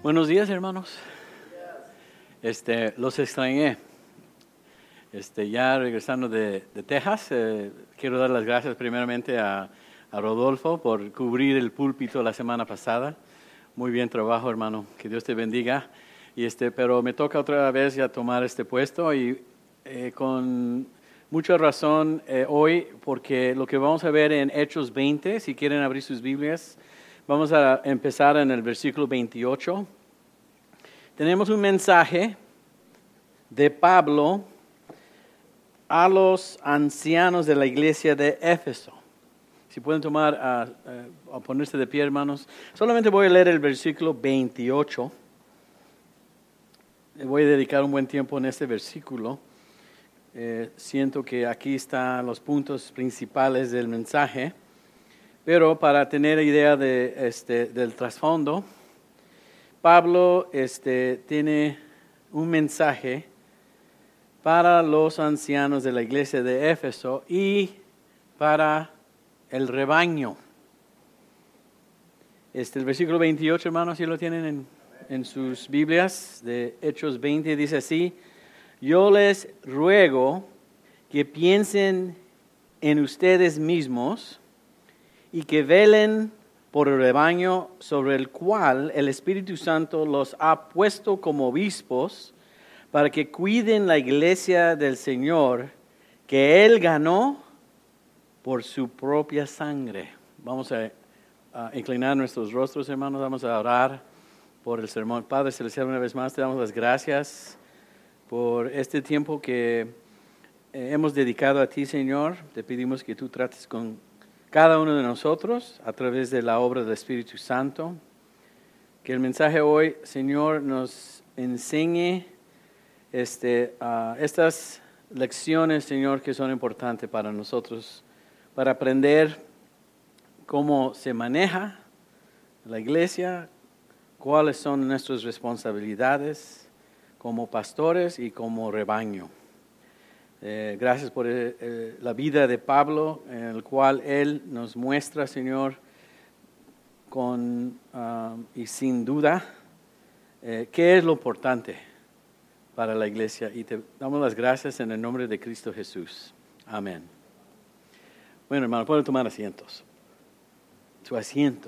Buenos días, hermanos. Los extrañé. Ya regresando de Texas, quiero dar las gracias primeramente a Rodolfo por cubrir el púlpito la semana pasada. Muy bien trabajo, hermano. Que Dios te bendiga. Pero me toca otra vez ya tomar este puesto y con mucha razón hoy, porque lo que vamos a ver en Hechos 20, si quieren abrir sus Biblias, vamos a empezar en el versículo 28. Tenemos un mensaje de Pablo a los ancianos de la iglesia de Éfeso. Si pueden tomar a ponerse de pie, hermanos. Solamente voy a leer el versículo 28. Voy a dedicar un buen tiempo en este versículo. Siento que aquí están los puntos principales del mensaje. Pero para tener idea del trasfondo, Pablo tiene un mensaje para los ancianos de la iglesia de Éfeso y para el rebaño. El versículo 28, hermanos, si lo tienen en sus Biblias, de Hechos 20, dice así: yo les ruego que piensen en ustedes mismos y que velen por el rebaño sobre el cual el Espíritu Santo los ha puesto como obispos, para que cuiden la iglesia del Señor, que Él ganó por su propia sangre. Vamos a inclinar nuestros rostros, hermanos, vamos a orar por el sermón. Padre Celestial, una vez más te damos las gracias por este tiempo que hemos dedicado a ti, Señor. Te pedimos que tú trates con cada uno de nosotros a través de la obra del Espíritu Santo. Que el mensaje hoy, Señor, nos enseñe estas lecciones, Señor, que son importantes para nosotros, para aprender cómo se maneja la iglesia, cuáles son nuestras responsabilidades como pastores y como rebaño. Gracias por la vida de Pablo, en el cual él nos muestra, Señor, y sin duda, qué es lo importante para la iglesia. Y te damos las gracias en el nombre de Cristo Jesús. Amén. Bueno, hermano, pueden tomar asientos. Su asiento.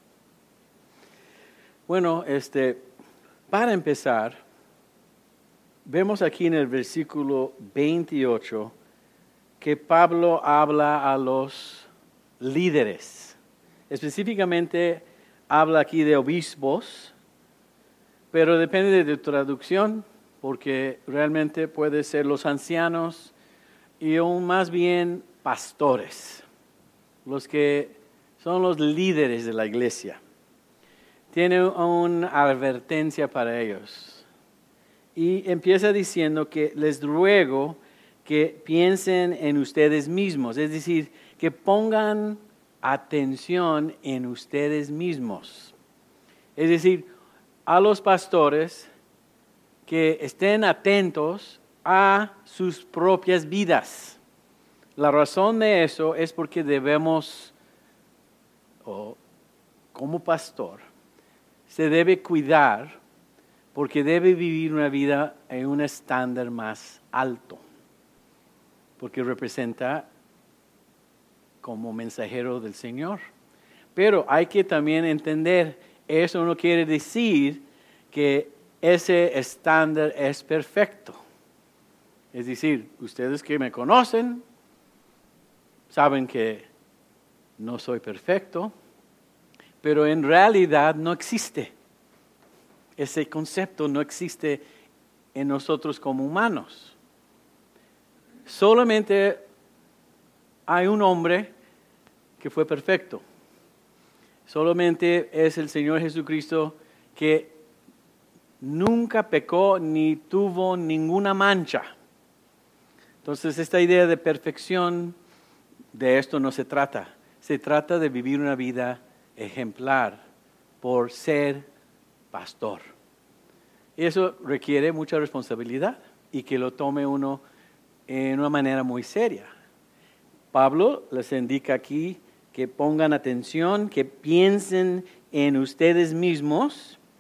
Bueno, para empezar, vemos aquí en el versículo 28 que Pablo habla a los líderes. Específicamente habla aquí de obispos, pero depende de tu traducción, porque realmente puede ser los ancianos y aún más bien pastores, los que son los líderes de la iglesia. Tiene una advertencia para ellos. Y empieza diciendo que les ruego que piensen en ustedes mismos, es decir, que pongan atención en ustedes mismos. Es decir, a los pastores que estén atentos a sus propias vidas. La razón de eso es porque debemos, como pastor, se debe cuidar, porque debe vivir una vida en un estándar más alto, porque representa como mensajero del Señor. Pero hay que también entender, eso no quiere decir que ese estándar es perfecto. Es decir, ustedes que me conocen, saben que no soy perfecto, pero en realidad no existe. Ese concepto no existe en nosotros como humanos. Solamente hay un hombre que fue perfecto. Solamente es el Señor Jesucristo, que nunca pecó ni tuvo ninguna mancha. Entonces, esta idea de perfección, de esto no se trata. Se trata de vivir una vida ejemplar por ser pastor. Y eso requiere mucha responsabilidad y que lo tome uno en una manera muy seria. Pablo les indica aquí que pongan atención, que piensen en ustedes mismos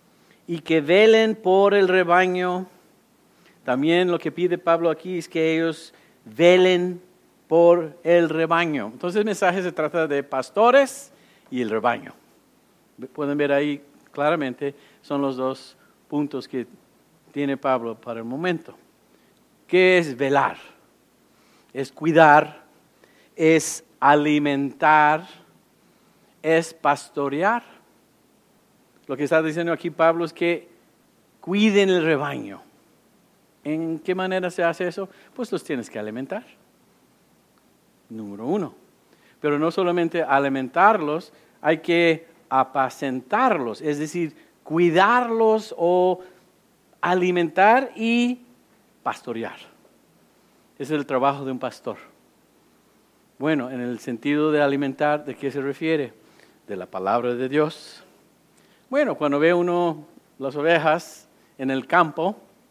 y que velen por el rebaño. También lo que pide Pablo aquí es que ellos velen por el rebaño. Entonces el mensaje se trata de pastores y el rebaño. Pueden ver ahí claramente, son los dos puntos que tiene Pablo para el momento. ¿Qué es velar? Es cuidar, es alimentar, es pastorear. Lo que está diciendo aquí Pablo es que cuiden el rebaño. ¿En qué manera se hace eso? Pues los tienes que alimentar. Número 1. Pero no solamente alimentarlos, hay que apacentarlos, es decir, cuidarlos o alimentar y pastorear. Ese es el trabajo de un pastor. Bueno, en el sentido de alimentar, ¿de qué se refiere? De la palabra de Dios. Bueno, cuando ve uno las ovejas en el campo,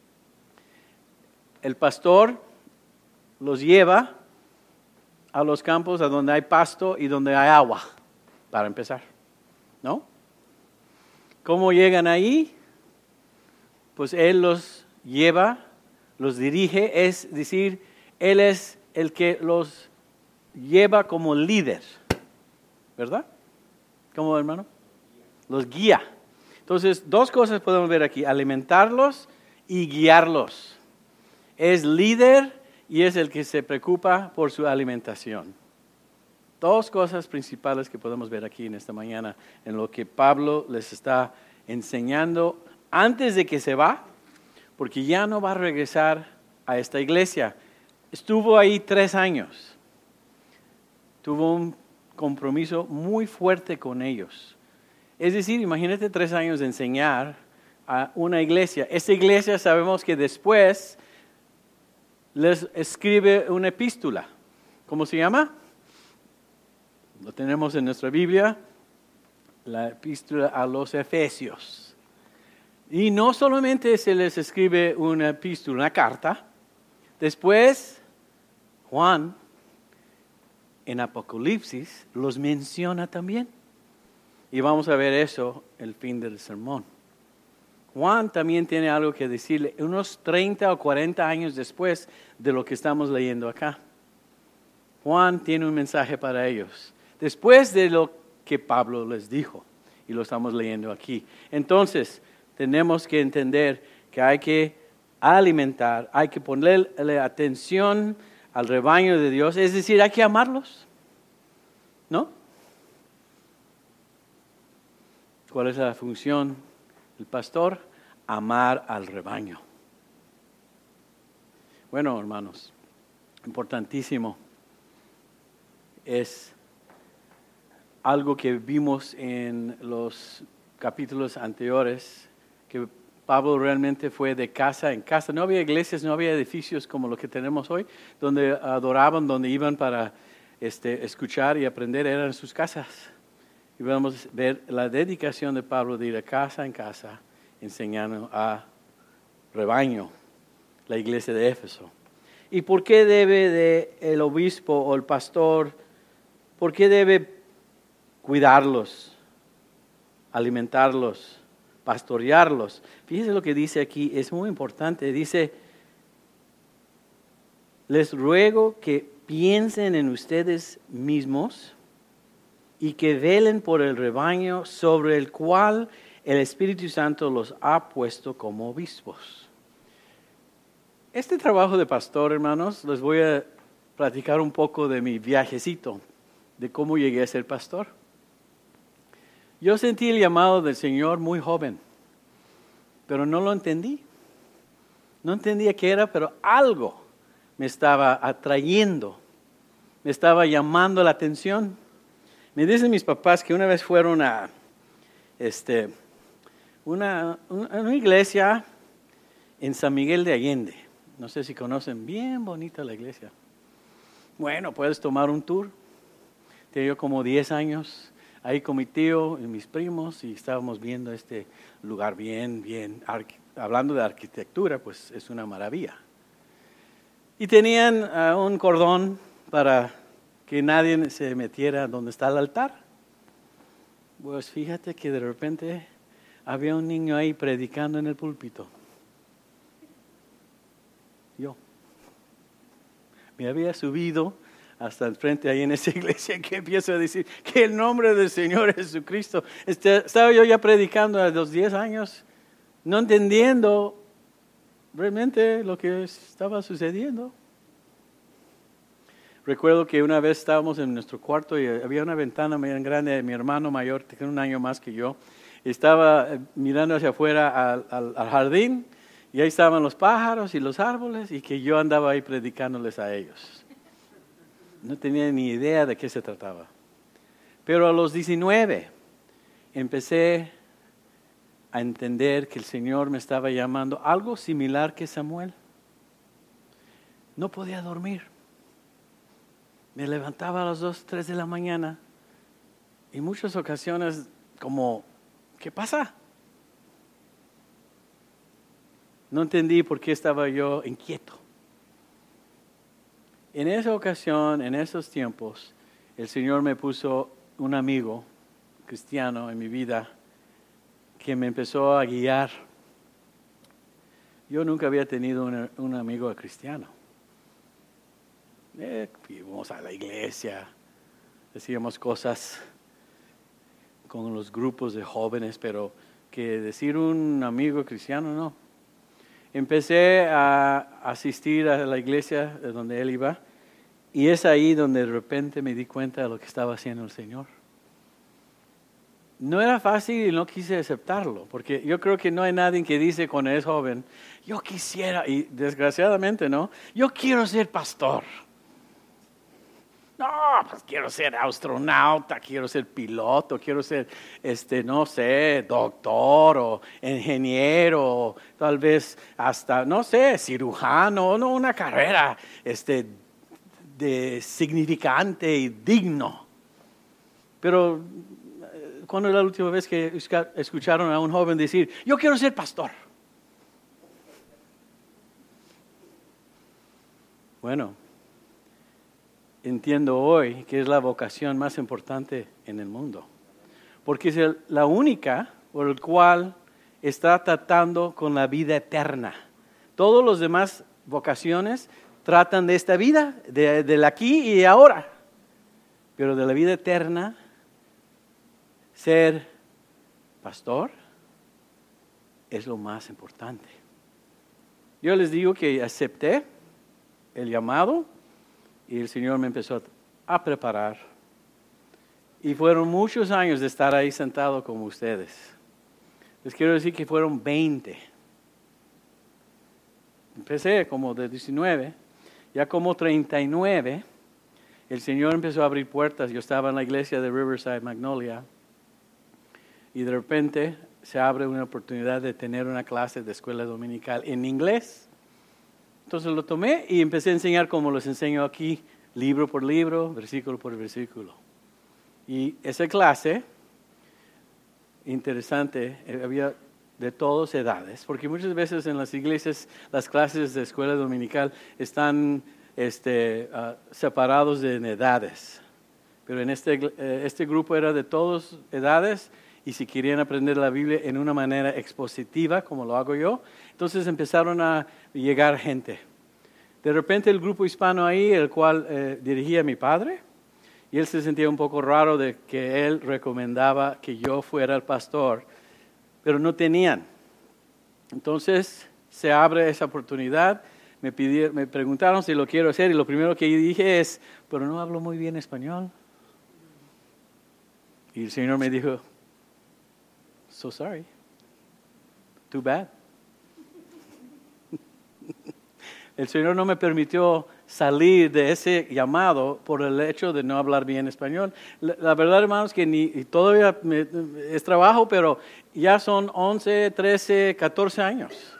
el pastor los lleva a los campos a donde hay pasto y donde hay agua, para empezar, ¿no? ¿Cómo llegan ahí? Pues él los lleva, los dirige, es decir, él es el que los lleva como líder, ¿verdad? ¿Cómo, hermano? Los guía. Entonces, dos cosas podemos ver aquí, alimentarlos y guiarlos. Es líder y es el que se preocupa por su alimentación. Dos cosas principales que podemos ver aquí en esta mañana, en lo que Pablo les está enseñando antes de que se va, porque ya no va a regresar a esta iglesia. Estuvo ahí 3 años. Tuvo un compromiso muy fuerte con ellos. Es decir, imagínate 3 años de enseñar a una iglesia. Esta iglesia sabemos que después les escribe una epístola. ¿Cómo se llama? Lo tenemos en nuestra Biblia, la epístola a los Efesios. Y no solamente se les escribe una epístola, una carta. Después, Juan, en Apocalipsis, los menciona también. Y vamos a ver eso el fin del sermón. Juan también tiene algo que decirle unos 30 o 40 años después de lo que estamos leyendo acá. Juan tiene un mensaje para ellos, después de lo que Pablo les dijo, y lo estamos leyendo aquí. Entonces, tenemos que entender que hay que alimentar, hay que ponerle atención al rebaño de Dios, es decir, hay que amarlos, ¿no? ¿Cuál es la función del pastor? Amar al rebaño. Bueno, hermanos, importantísimo. Es algo que vimos en los capítulos anteriores, que Pablo realmente fue de casa en casa. No había iglesias, no había edificios como los que tenemos hoy, donde adoraban, donde iban para escuchar y aprender, eran sus casas. Y vamos a ver la dedicación de Pablo de ir de casa en casa, enseñando a rebaño, la iglesia de Éfeso. ¿Y por qué debe el obispo o el pastor, por qué debe cuidarlos, alimentarlos, pastorearlos? Fíjense lo que dice aquí, es muy importante. Dice, les ruego que piensen en ustedes mismos y que velen por el rebaño sobre el cual el Espíritu Santo los ha puesto como obispos. Este trabajo de pastor, hermanos, les voy a platicar un poco de mi viajecito, de cómo llegué a ser pastor. Yo sentí el llamado del Señor muy joven, pero no lo entendí. No entendía qué era, pero algo me estaba atrayendo, me estaba llamando la atención. Me dicen mis papás que una vez fueron a una iglesia en San Miguel de Allende. No sé si conocen, bien bonita la iglesia. Bueno, puedes tomar un tour. Tenía yo como 10 años ahí con mi tío y mis primos y estábamos viendo este lugar bien, hablando de arquitectura, pues es una maravilla. Y tenían un cordón para que nadie se metiera donde está el altar. Pues fíjate que de repente había un niño ahí predicando en el púlpito. Yo. Me había subido hasta el frente ahí en esa iglesia que empiezo a decir que el nombre del Señor Jesucristo. Estaba yo ya predicando a los 10 años, no entendiendo realmente lo que estaba sucediendo. Recuerdo que una vez estábamos en nuestro cuarto y había una ventana muy grande. Mi hermano mayor, que tiene un año más que yo, estaba mirando hacia afuera al jardín y ahí estaban los pájaros y los árboles y que yo andaba ahí predicándoles a ellos. No tenía ni idea de qué se trataba. Pero a los 19 empecé a entender que el Señor me estaba llamando algo similar que Samuel. No podía dormir. Me levantaba a las 2, 3 de la mañana y muchas ocasiones como, ¿qué pasa? No entendí por qué estaba yo inquieto. En esa ocasión, en esos tiempos, el Señor me puso un amigo cristiano en mi vida que me empezó a guiar. Yo nunca había tenido un amigo cristiano. Íbamos a la iglesia, decíamos cosas con los grupos de jóvenes, pero que decir un amigo cristiano, no. Empecé a asistir a la iglesia donde él iba y es ahí donde de repente me di cuenta de lo que estaba haciendo el Señor. No era fácil y no quise aceptarlo, porque yo creo que no hay nadie que dice cuando es joven, yo quisiera, y desgraciadamente no, yo quiero ser pastor. No, pues quiero ser astronauta, quiero ser piloto, quiero ser, no sé, doctor o ingeniero, o tal vez hasta, no sé, cirujano, no, una carrera, de significante y digno. Pero, ¿cuándo es la última vez que escucharon a un joven decir, yo quiero ser pastor? Bueno, entiendo hoy que es la vocación más importante en el mundo, porque es la única por la cual está tratando con la vida eterna. Todas las demás vocaciones tratan de esta vida, del aquí y ahora, pero de la vida eterna, ser pastor es lo más importante. Yo les digo que acepté el llamado y el Señor me empezó a preparar. Y fueron muchos años de estar ahí sentado como ustedes. Les quiero decir que fueron 20. Empecé como de 19, ya como 39, el Señor empezó a abrir puertas. Yo estaba en la iglesia de Riverside, Magnolia, y de repente se abre una oportunidad de tener una clase de escuela dominical en inglés. Entonces lo tomé y empecé a enseñar como los enseño aquí, libro por libro, versículo por versículo. Y esa clase, interesante, había de todas edades, porque muchas veces en las iglesias las clases de escuela dominical están separados en edades. Pero en este grupo era de todas edades y si querían aprender la Biblia en una manera expositiva, como lo hago yo, entonces empezaron a llegar gente. De repente el grupo hispano ahí, el cual dirigía mi padre, y él se sentía un poco raro de que él recomendaba que yo fuera el pastor, pero no tenían. Entonces se abre esa oportunidad, me preguntaron si lo quiero hacer y lo primero que yo dije es, pero no hablo muy bien español. Y el Señor me dijo, so sorry, too bad. El Señor no me permitió salir de ese llamado por el hecho de no hablar bien español. La verdad, hermanos, que todavía es trabajo, pero ya son 11, 13, 14 años.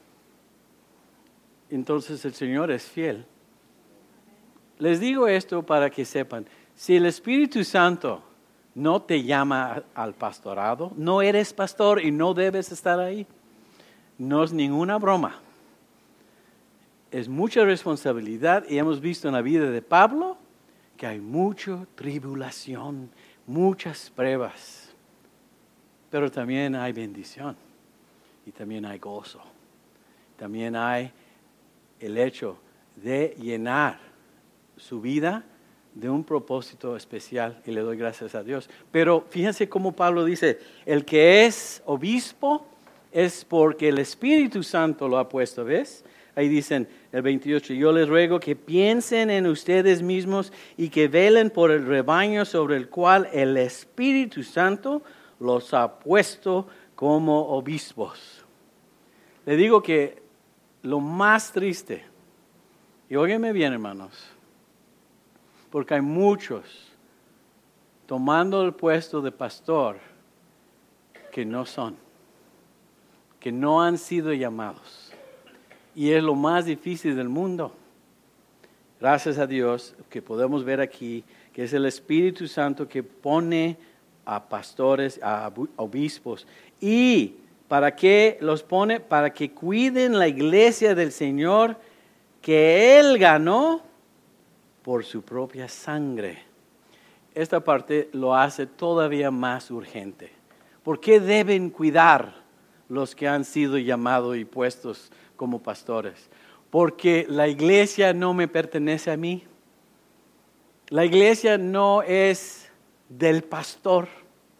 Entonces el Señor es fiel. Les digo esto para que sepan, si el Espíritu Santo no te llama al pastorado, no eres pastor y no debes estar ahí. No es ninguna broma. Es mucha responsabilidad y hemos visto en la vida de Pablo que hay mucha tribulación, muchas pruebas. pero también hay bendición y también hay gozo. También hay el hecho de llenar su vida de un propósito especial y le doy gracias a Dios. Pero fíjense cómo Pablo dice, el que es obispo es porque el Espíritu Santo lo ha puesto, ¿ves? Ahí dicen el 28, yo les ruego que piensen en ustedes mismos y que velen por el rebaño sobre el cual el Espíritu Santo los ha puesto como obispos. Le digo que lo más triste, y óiganme bien, hermanos, porque hay muchos tomando el puesto de pastor que no son, que no han sido llamados. Y es lo más difícil del mundo. Gracias a Dios que podemos ver aquí que es el Espíritu Santo que pone a pastores, a obispos. ¿Y para qué los pone? Para que cuiden la iglesia del Señor que Él ganó por su propia sangre. Esta parte lo hace todavía más urgente. ¿Por qué deben cuidar los que han sido llamados y puestos como pastores? Porque la iglesia no me pertenece a mí. La iglesia no es del pastor,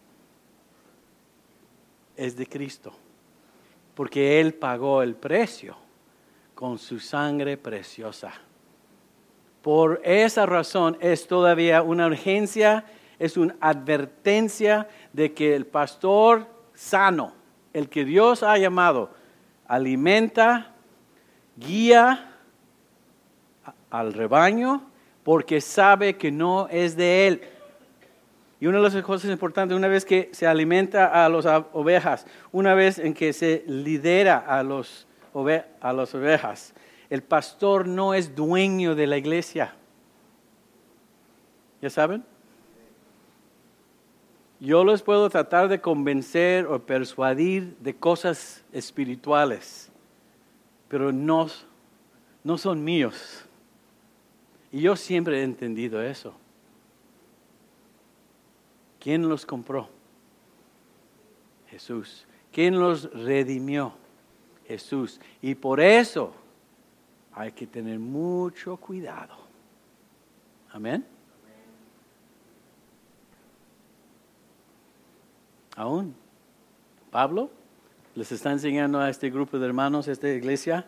es de Cristo. Porque Él pagó el precio con su sangre preciosa. Por esa razón es todavía una urgencia, es una advertencia de que el pastor sano, el que Dios ha llamado, alimenta, guía al rebaño porque sabe que no es de él. Y una de las cosas importantes, una vez que se alimenta a las ovejas, una vez en que se lidera a las ovejas, el pastor no es dueño de la iglesia. ¿Ya saben? Yo los puedo tratar de convencer o persuadir de cosas espirituales, pero no son míos. Y yo siempre he entendido eso. ¿Quién los compró? Jesús. ¿Quién los redimió? Jesús. Y por eso hay que tener mucho cuidado. Amén. Aún Pablo les está enseñando a este grupo de hermanos, a esta iglesia,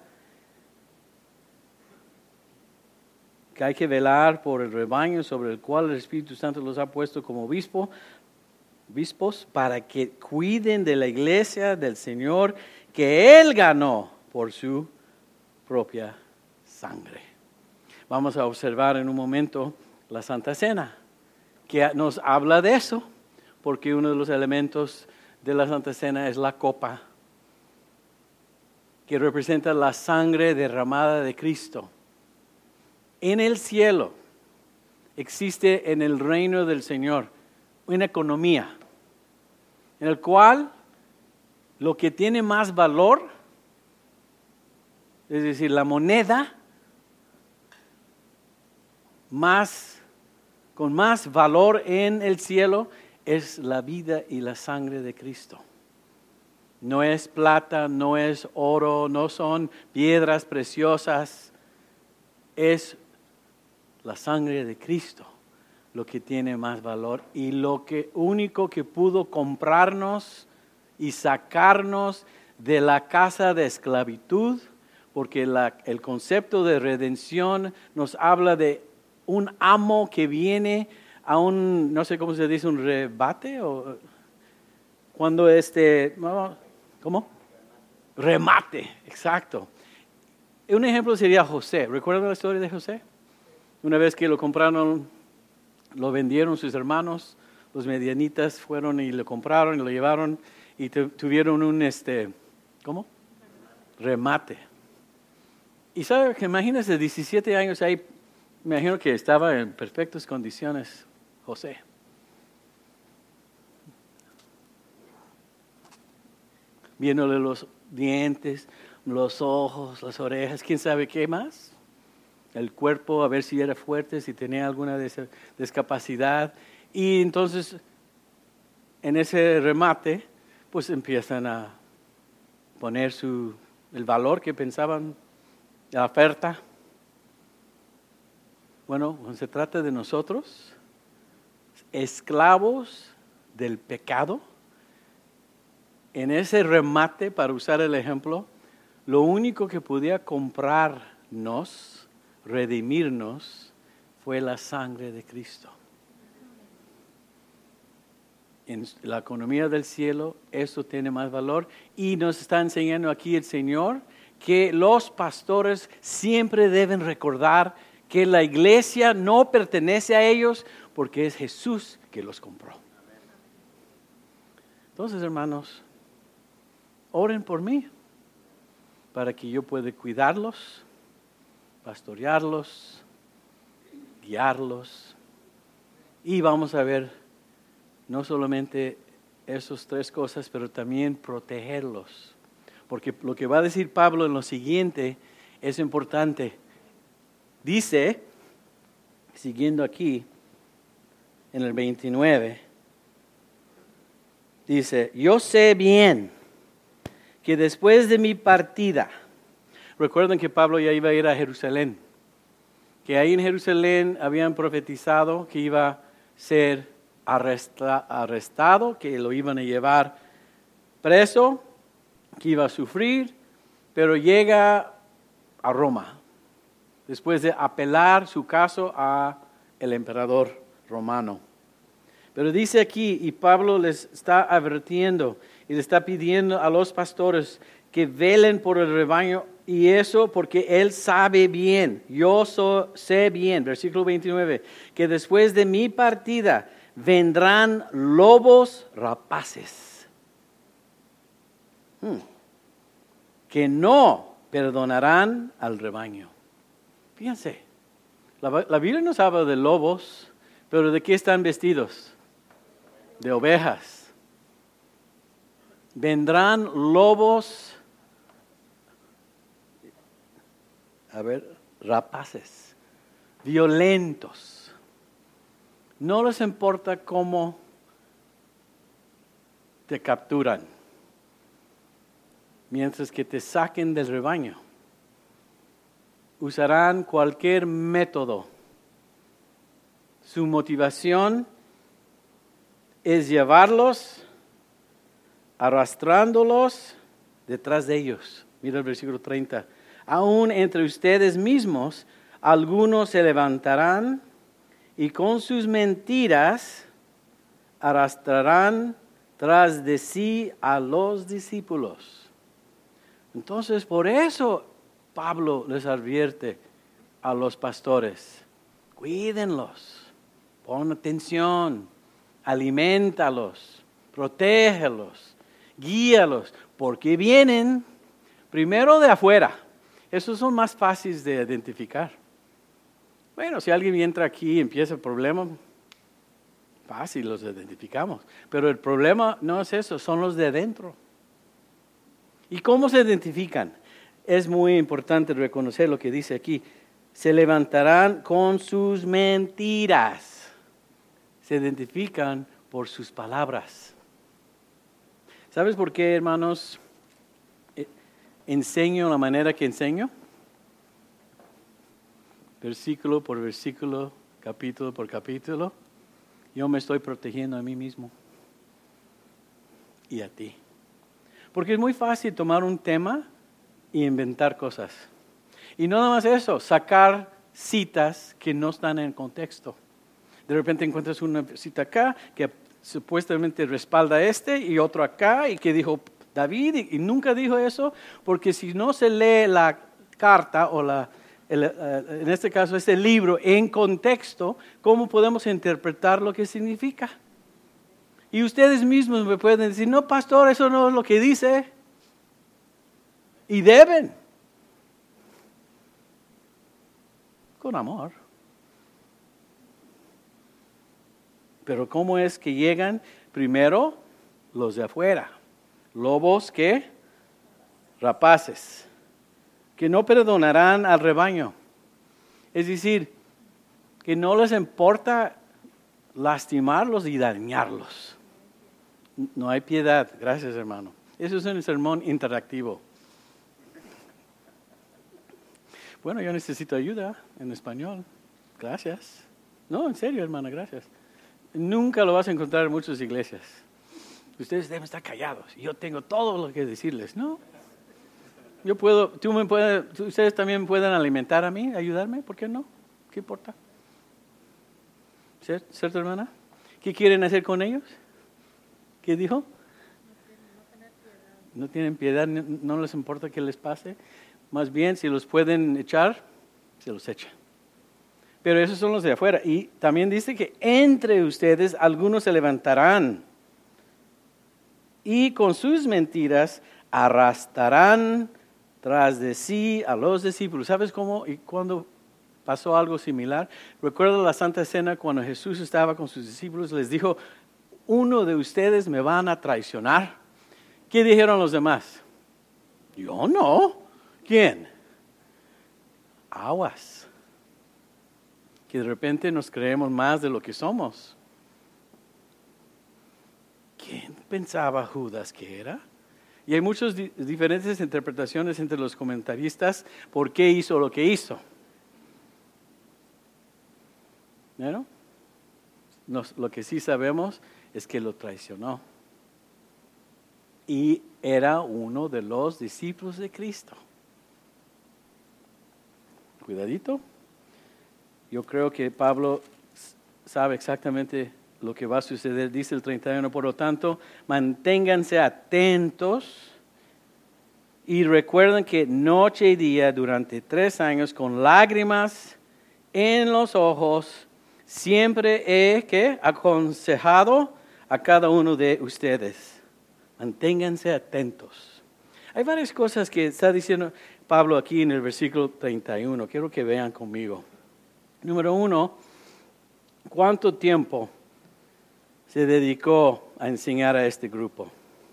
que hay que velar por el rebaño sobre el cual el Espíritu Santo los ha puesto como obispos para que cuiden de la iglesia del Señor que Él ganó por su propia sangre. Vamos a observar en un momento la Santa Cena, que nos habla de eso, porque uno de los elementos de la Santa Cena es la copa, que representa la sangre derramada de Cristo. En el cielo existe en el reino del Señor una economía en el cual lo que tiene más valor, es decir, la moneda con más valor en el cielo es la vida y la sangre de Cristo. No es plata, no es oro, no son piedras preciosas, es la sangre de Cristo lo que tiene más valor y lo único que pudo comprarnos y sacarnos de la casa de esclavitud, porque el concepto de redención nos habla de un amo que viene a no sé cómo se dice, un rebate o cuando ¿cómo? Remate, exacto. Un ejemplo sería José. ¿Recuerdan la historia de José? Una vez que lo compraron, lo vendieron sus hermanos, los medianitas fueron y lo compraron y lo llevaron y tuvieron un ¿cómo? Remate. Y sabe que imagínese 17 años ahí, me imagino que estaba en perfectas condiciones José. Viéndole los dientes, los ojos, las orejas, quién sabe qué más. El cuerpo, a ver si era fuerte, si tenía alguna discapacidad. Y entonces, en ese remate, pues empiezan a poner el valor que pensaban, la oferta. Bueno, cuando se trata de nosotros, esclavos del pecado, en ese remate, para usar el ejemplo, lo único que podía comprarnos, redimirnos, fue la sangre de Cristo. En la economía del cielo, eso tiene más valor. Y nos está enseñando aquí el Señor que los pastores siempre deben recordar que la iglesia no pertenece a ellos porque es Jesús que los compró. Entonces, hermanos, oren por mí para que yo pueda cuidarlos, pastorearlos, guiarlos. Y vamos a ver no solamente esas tres cosas, pero también protegerlos. Porque lo que va a decir Pablo en lo siguiente es importante. Dice, siguiendo aquí, en el 29, dice, yo sé bien que después de mi partida, recuerden que Pablo ya iba a ir a Jerusalén, que ahí en Jerusalén habían profetizado que iba a ser arrestado, que lo iban a llevar preso, que iba a sufrir, pero llega a Roma, después de apelar su caso al emperador romano. Pero dice aquí, y Pablo les está advirtiendo y le está pidiendo a los pastores que velen por el rebaño, y eso porque él sabe bien, sé bien, versículo 29, que después de mi partida vendrán lobos rapaces, que no perdonarán al rebaño. Fíjense, la Biblia nos habla de lobos, pero ¿de qué están vestidos? De ovejas. Vendrán lobos, rapaces, violentos. No les importa cómo te capturan, mientras que te saquen del rebaño. Usarán cualquier método. Su motivación es llevarlos, arrastrándolos detrás de ellos. Mira el versículo 30. Aún entre ustedes mismos, algunos se levantarán y con sus mentiras arrastrarán tras de sí a los discípulos. Entonces, por eso Pablo les advierte a los pastores, cuídenlos, pon atención, alimentalos, protégelos, guíalos, porque vienen primero de afuera. Esos son más fáciles de identificar. Bueno, si alguien entra aquí y empieza el problema, fácil los identificamos. Pero el problema no es eso, son los de adentro. ¿Y cómo se identifican? Es muy importante reconocer lo que dice aquí. Se levantarán con sus mentiras. Se identifican por sus palabras. ¿Sabes por qué, hermanos, enseño la manera que enseño? Versículo por versículo, capítulo por capítulo. Yo me estoy protegiendo a mí mismo y a ti. Porque es muy fácil tomar un tema y inventar cosas. Y no nada más eso, sacar citas que no están en contexto. De repente encuentras una cita acá que supuestamente respalda y otro acá y que dijo David y nunca dijo eso, porque si no se lee la carta o en este caso este libro en contexto, ¿cómo podemos interpretar lo que significa? Y ustedes mismos me pueden decir, no, pastor, eso no es lo que dice. Y deben. Con amor. Pero ¿cómo es que llegan? Primero, los de afuera. Lobos, ¿qué? Rapaces. Que no perdonarán al rebaño. Es decir, que no les importa lastimarlos y dañarlos. No hay piedad. Gracias, hermano. Eso es un sermón interactivo. Bueno, yo necesito ayuda en español. Gracias. No, en serio, hermana, gracias. Nunca lo vas a encontrar en muchas iglesias. Ustedes deben estar callados. Yo tengo todo lo que decirles. No. Yo puedo, ustedes también pueden alimentar a mí, ayudarme. ¿Por qué no? ¿Qué importa? ¿Cierto, hermana? ¿Qué quieren hacer con ellos? ¿Qué dijo? No tienen piedad, no les importa qué les pase. Más bien, si los pueden echar, se los echan. Pero esos son los de afuera. Y también dice que entre ustedes algunos se levantarán y con sus mentiras arrastrarán tras de sí a los discípulos. ¿Sabes cómo y cuándo pasó algo similar? Recuerda la Santa Cena cuando Jesús estaba con sus discípulos, les dijo, uno de ustedes me van a traicionar. ¿Qué dijeron los demás? Yo no. ¿Quién? Aguas. Que de repente nos creemos más de lo que somos. ¿Quién pensaba Judas que era? Y hay muchas diferentes interpretaciones entre los comentaristas por qué hizo lo que hizo. ¿No? Lo que sí sabemos es que lo traicionó. Y era uno de los discípulos de Cristo. Cuidadito. Yo creo que Pablo sabe exactamente lo que va a suceder. Dice el 31, por lo tanto, manténganse atentos y recuerden que noche y día durante 3 años con lágrimas en los ojos siempre he aconsejado a cada uno de ustedes. Manténganse atentos. Hay varias cosas que está diciendo Pablo aquí en el versículo 31. Quiero que vean conmigo. Número 1, ¿cuánto tiempo se dedicó a enseñar a este grupo?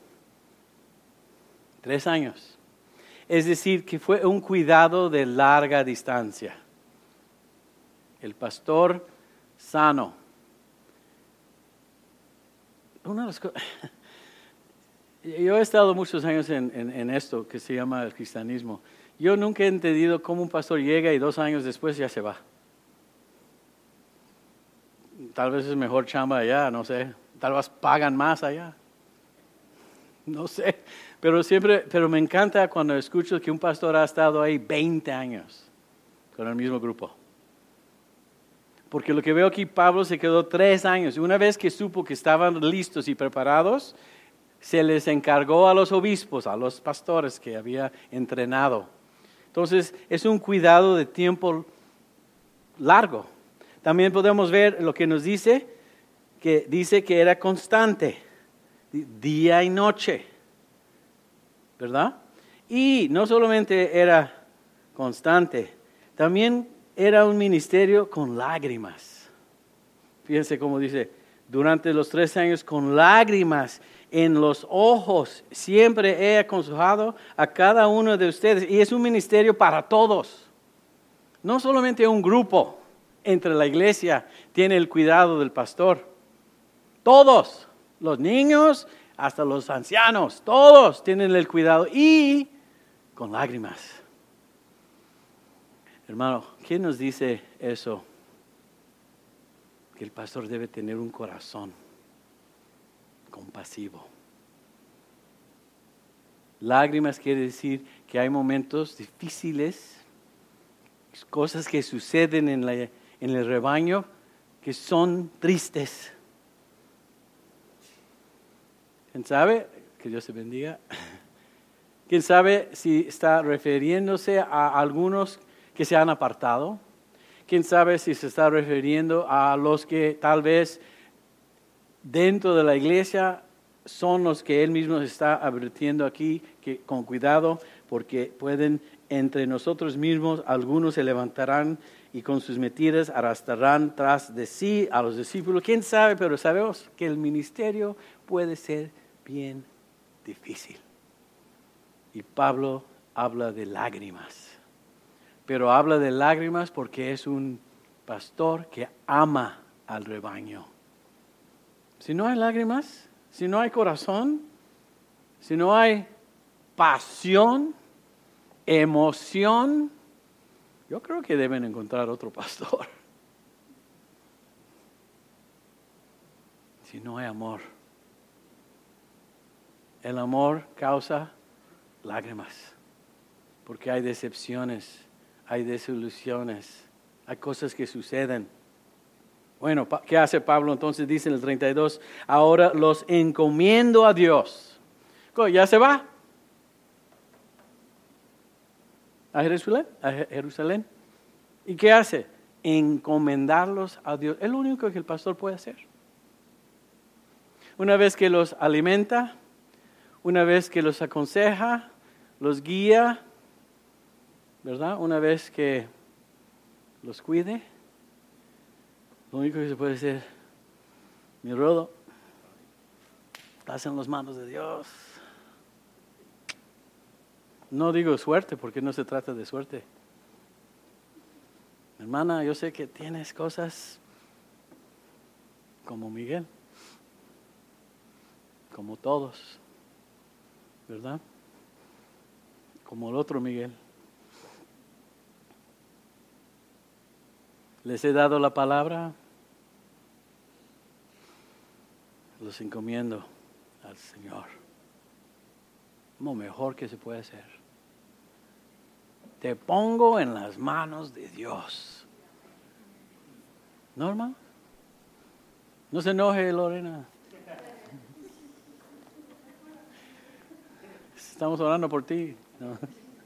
3 años. Es decir, que fue un cuidado de larga distancia. El pastor sano. Una de las cosas... Yo he estado muchos años en esto que se llama el cristianismo. Yo nunca he entendido cómo un pastor llega y 2 años después ya se va. Tal vez es mejor chamba allá, no sé. Tal vez pagan más allá. No sé. Pero me encanta cuando escucho que un pastor ha estado ahí 20 años con el mismo grupo. Porque lo que veo aquí, Pablo se quedó 3 años. Una vez que supo que estaban listos y preparados, se les encargó a los obispos, a los pastores que había entrenado. Entonces, es un cuidado de tiempo largo. También podemos ver lo que nos dice que era constante, día y noche, ¿verdad? Y no solamente era constante, también era un ministerio con lágrimas. Fíjense cómo dice, durante los 3 años con lágrimas en los ojos, siempre he aconsejado a cada uno de ustedes. Y es un ministerio para todos, no solamente un grupo entre la iglesia tiene el cuidado del pastor. Todos, los niños hasta los ancianos, todos tienen el cuidado y con lágrimas. Hermano, ¿quién nos dice eso? Que el pastor debe tener un corazón compasivo. Lágrimas quiere decir que hay momentos difíciles, cosas que suceden en el rebaño que son tristes. ¿Quién sabe? Que Dios te bendiga. ¿Quién sabe si está refiriéndose a algunos que se han apartado? ¿Quién sabe si se está refiriendo a los que tal vez dentro de la iglesia son los que Él mismo está advirtiendo aquí, que con cuidado, porque pueden entre nosotros mismos, algunos se levantarán y con sus mentiras arrastrarán tras de sí a los discípulos. ¿Quién sabe? Pero sabemos que el ministerio puede ser bien difícil. Y Pablo habla de lágrimas. Pero habla de lágrimas porque es un pastor que ama al rebaño. Si no hay lágrimas, si no hay corazón, si no hay pasión, emoción, yo creo que deben encontrar otro pastor. Si no hay amor. El amor causa lágrimas, porque hay decepciones, hay desilusiones, hay cosas que suceden. Bueno, ¿qué hace Pablo? Entonces dice en el 32, ahora los encomiendo a Dios. ¿Ya se va? ¿A Jerusalén? ¿Y qué hace? Encomendarlos a Dios. Es lo único que el pastor puede hacer. Una vez que los alimenta, una vez que los aconseja, los guía, ¿verdad? Una vez que los cuide, lo único que se puede hacer, mi Rodo, estás en las manos de Dios. No digo suerte porque no se trata de suerte. Hermana, yo sé que tienes cosas como Miguel, como todos, ¿verdad? Como el otro Miguel. Les he dado la palabra, los encomiendo al Señor. Lo mejor que se puede hacer. Te pongo en las manos de Dios. ¿Norma? No se enoje, Lorena. Estamos orando por ti. ¿No?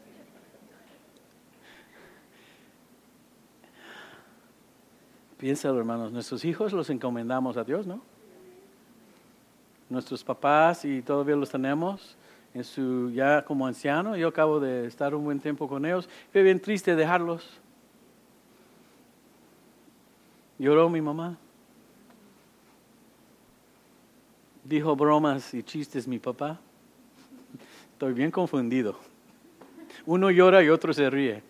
Piénsalo, hermanos, nuestros hijos los encomendamos a Dios, ¿no? Nuestros papás, y todavía los tenemos, ya como anciano, yo acabo de estar un buen tiempo con ellos, fue bien triste dejarlos. Lloró mi mamá. Dijo bromas y chistes mi papá. Estoy bien confundido. Uno llora y otro se ríe.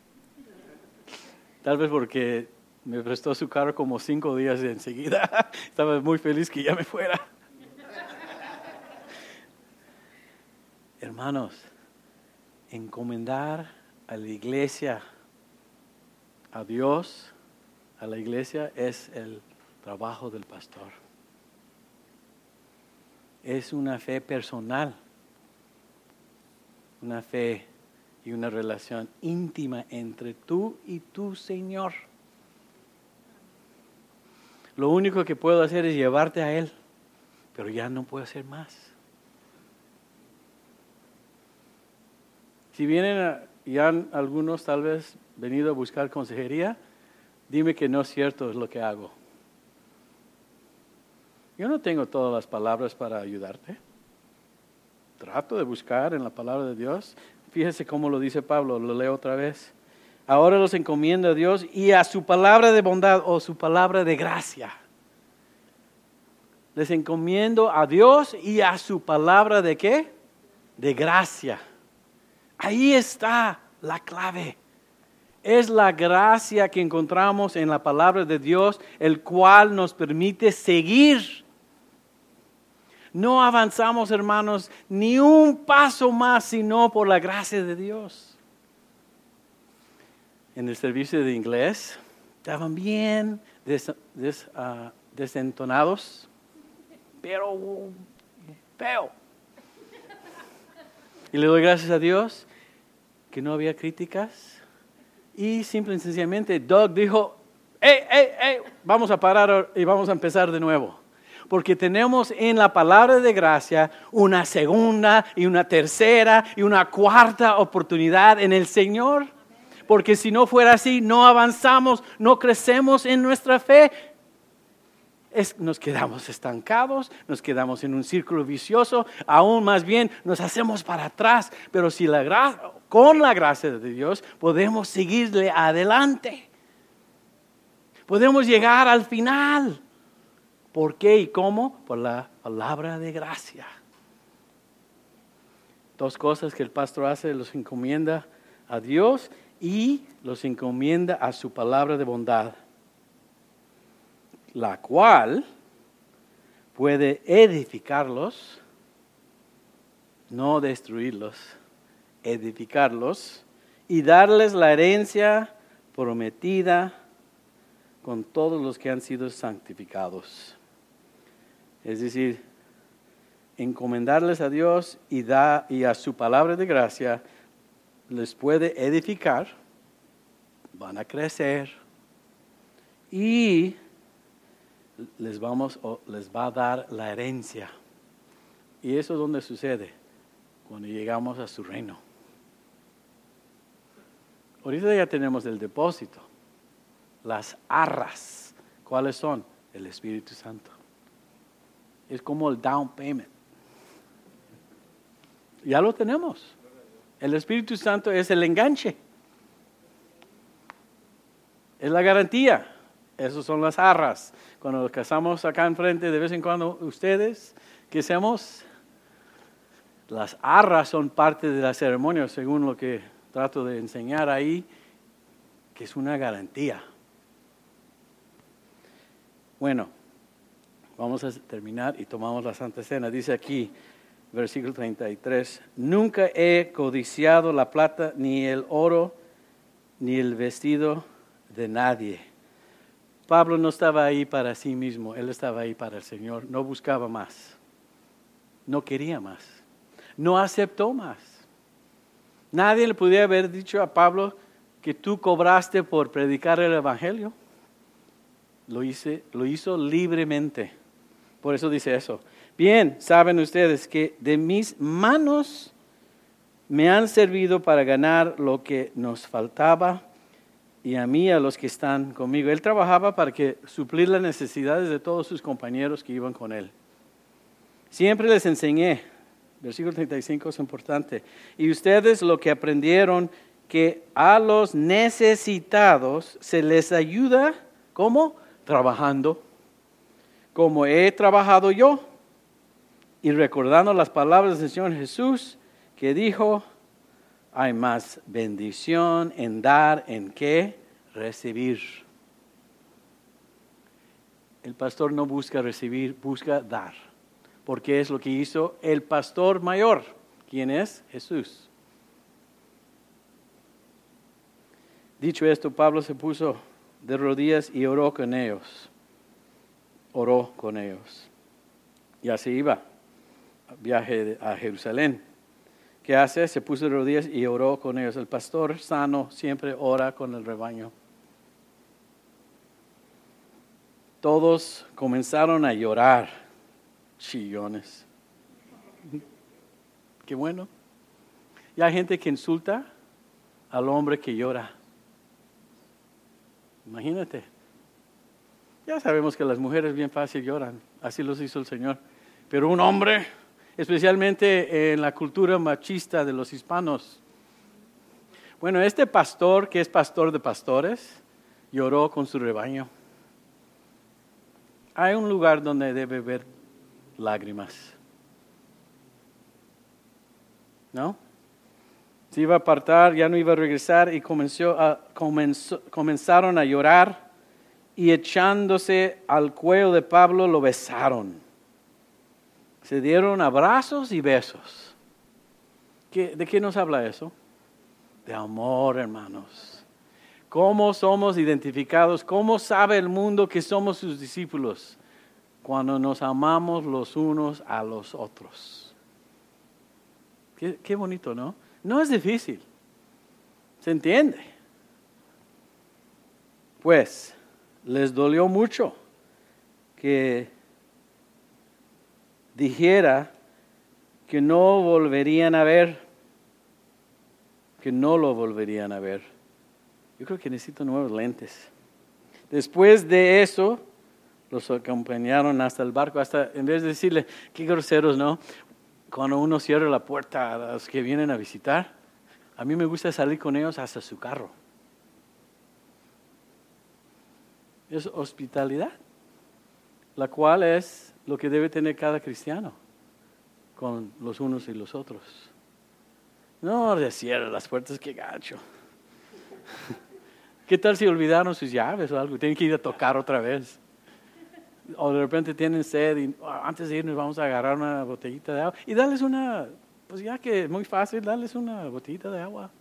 Tal vez porque me prestó su carro como 5 días y enseguida estaba muy feliz que ya me fuera. Hermanos, encomendar a la iglesia, a Dios, a la iglesia, es el trabajo del pastor. Es una fe personal, una fe y una relación íntima entre tú y tu Señor. Lo único que puedo hacer es llevarte a Él, pero ya no puedo hacer más. Si vienen ya algunos tal vez venido a buscar consejería, dime que no es cierto es lo que hago. Yo no tengo todas las palabras para ayudarte. Trato de buscar en la palabra de Dios. Fíjese cómo lo dice Pablo, lo leo otra vez. Ahora los encomiendo a Dios y a su palabra de bondad o su palabra de gracia. Les encomiendo a Dios y a su palabra de ¿qué? De gracia. Ahí está la clave. Es la gracia que encontramos en la palabra de Dios, el cual nos permite seguir. No avanzamos, hermanos, ni un paso más, sino por la gracia de Dios. En el servicio de inglés, estaban bien desentonados, pero feo. Y le doy gracias a Dios que no había críticas. Y simple y sencillamente Doug dijo, vamos a parar y vamos a empezar de nuevo. Porque tenemos en la palabra de gracia una segunda y una tercera y una cuarta oportunidad en el Señor. Porque si no fuera así, no avanzamos, no crecemos en nuestra fe. Nos quedamos estancados, nos quedamos en un círculo vicioso, aún más bien nos hacemos para atrás. Pero si con la gracia de Dios podemos seguirle adelante. Podemos llegar al final. ¿Por qué y cómo? Por la palabra de gracia. 2 cosas que el pastor hace: los encomienda a Dios y los encomienda a su palabra de bondad, la cual puede edificarlos, no destruirlos, edificarlos y darles la herencia prometida con todos los que han sido santificados. Es decir, encomendarles a Dios y a su palabra de gracia les puede edificar, van a crecer y les va a dar la herencia. Y eso es donde sucede, cuando llegamos a su reino. Ahorita ya tenemos el depósito, las arras. ¿Cuáles son? El Espíritu Santo. Es como el down payment. Ya lo tenemos. El Espíritu Santo es el enganche. Es la garantía. Esas son las arras. Cuando nos casamos acá enfrente, de vez en cuando, ustedes, ¿qué hacemos? Las arras son parte de la ceremonia, según lo que trato de enseñar ahí, que es una garantía. Bueno, vamos a terminar y tomamos la Santa Cena. Dice aquí, versículo 33, nunca he codiciado la plata, ni el oro, ni el vestido de nadie. Pablo no estaba ahí para sí mismo, él estaba ahí para el Señor, no buscaba más, no quería más, no aceptó más. Nadie le podía haber dicho a Pablo que tú cobraste por predicar el Evangelio. Lo hizo libremente. Por eso dice eso. Bien, saben ustedes que de mis manos me han servido para ganar lo que nos faltaba y a mí, a los que están conmigo. Él trabajaba para suplir las necesidades de todos sus compañeros que iban con él. Siempre les enseñé, versículo 35 es importante, y ustedes lo que aprendieron, que a los necesitados se les ayuda, ¿cómo? Trabajando, como he trabajado yo, y recordando las palabras del Señor Jesús, que dijo, hay más bendición en dar en que recibir. El pastor no busca recibir, busca dar. Porque es lo que hizo el pastor mayor. ¿Quién es? Jesús. Dicho esto, Pablo se puso de rodillas y oró con ellos. Oró con ellos. Y así iba. Viaje a Jerusalén. ¿Qué hace? Se puso de rodillas y oró con ellos. El pastor sano siempre ora con el rebaño. Todos comenzaron a llorar, chillones. Qué bueno. Y hay gente que insulta al hombre que llora. Imagínate. Ya sabemos que las mujeres bien fácil lloran. Así los hizo el Señor. Pero un hombre, especialmente en la cultura machista de los hispanos. Bueno, este pastor, que es pastor de pastores, lloró con su rebaño. Hay un lugar donde debe haber lágrimas. ¿No? Se iba a apartar, ya no iba a regresar y comenzaron a llorar y echándose al cuello de Pablo lo besaron. Se dieron abrazos y besos. ¿De qué nos habla eso? De amor, hermanos. ¿Cómo somos identificados? ¿Cómo sabe el mundo que somos sus discípulos? Cuando nos amamos los unos a los otros. Qué bonito, ¿no? No es difícil. ¿Se entiende? Pues, les dolió mucho que dijera que no volverían a ver, que no lo volverían a ver. Yo creo que necesito nuevos lentes. Después de eso, los acompañaron hasta el barco, hasta en vez de decirle, qué groseros, ¿no? Cuando uno cierra la puerta a los que vienen a visitar, a mí me gusta salir con ellos hasta su carro. Es hospitalidad, la cual es lo que debe tener cada cristiano con los unos y los otros. No le cierra las puertas, qué gacho. ¿Qué tal si olvidaron sus llaves o algo? Tienen que ir a tocar otra vez. o de repente tienen sed y antes de irnos vamos a agarrar una botellita de agua y darles una, pues ya que es muy fácil, darles una botellita de agua.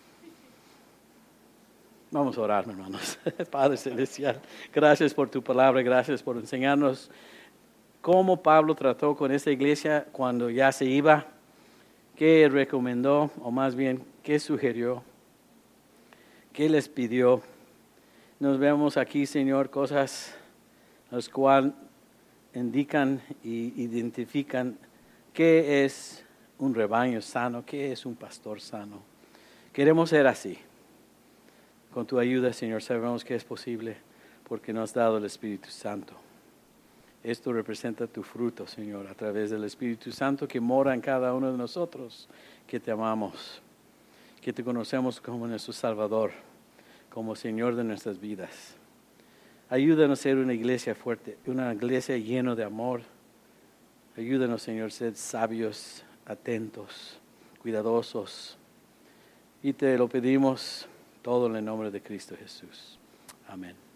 Vamos a orar, hermanos. Padre Celestial, gracias por tu palabra, gracias por enseñarnos cómo Pablo trató con esta iglesia cuando ya se iba, qué recomendó, o más bien, qué sugirió, qué les pidió. Nos vemos aquí, Señor, cosas las cuales indican y identifican qué es un rebaño sano, qué es un pastor sano. Queremos ser así. Con tu ayuda, Señor, sabemos que es posible porque nos has dado el Espíritu Santo. Esto representa tu fruto, Señor, a través del Espíritu Santo que mora en cada uno de nosotros, que te amamos, que te conocemos como nuestro Salvador, como Señor de nuestras vidas. Ayúdanos a ser una iglesia fuerte, una iglesia llena de amor. Ayúdanos, Señor, a ser sabios, atentos, cuidadosos. Y te lo pedimos todo en el nombre de Cristo Jesús. Amén.